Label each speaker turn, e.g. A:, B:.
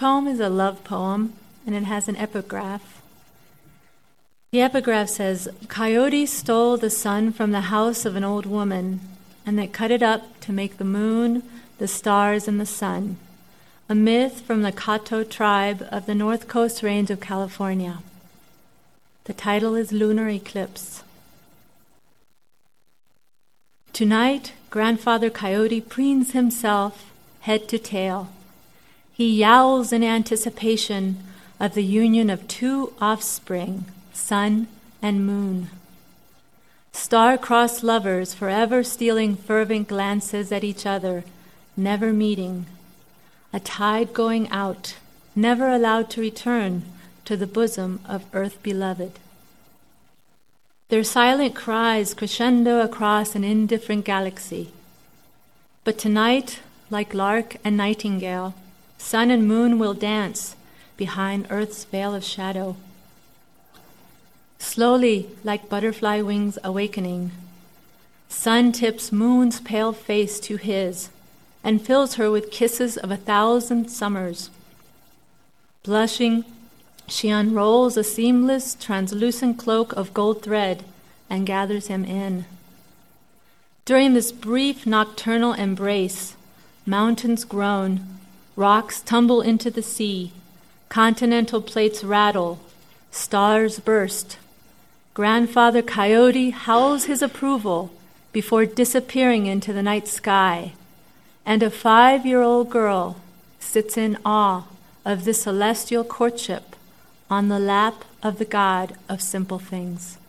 A: poem is a love poem, and it has an epigraph. The epigraph says, "Coyote stole the sun from the house of an old woman, and they cut it up to make the moon, the stars, and the sun. A myth from the Caddo tribe of the North Coast Range of California." The title is Lunar Eclipse. Tonight, Grandfather Coyote preens himself head to tail. He yowls in anticipation of the union of two offspring, sun and moon. Star-crossed lovers forever stealing fervent glances at each other, never meeting. A tide going out, never allowed to return to the bosom of earth beloved. Their silent cries crescendo across an indifferent galaxy. But tonight, like lark and nightingale, sun and moon will dance behind earth's veil of shadow. Slowly, like butterfly wings awakening, sun tips moon's pale face to his and fills her with kisses of 1,000 summers. Blushing, she unrolls a seamless, translucent cloak of gold thread and gathers him in. During this brief nocturnal embrace, mountains groan, rocks tumble into the sea, continental plates rattle, stars burst. Grandfather Coyote howls his approval before disappearing into the night sky, and a 5-year-old girl sits in awe of this celestial courtship on the lap of the God of simple things.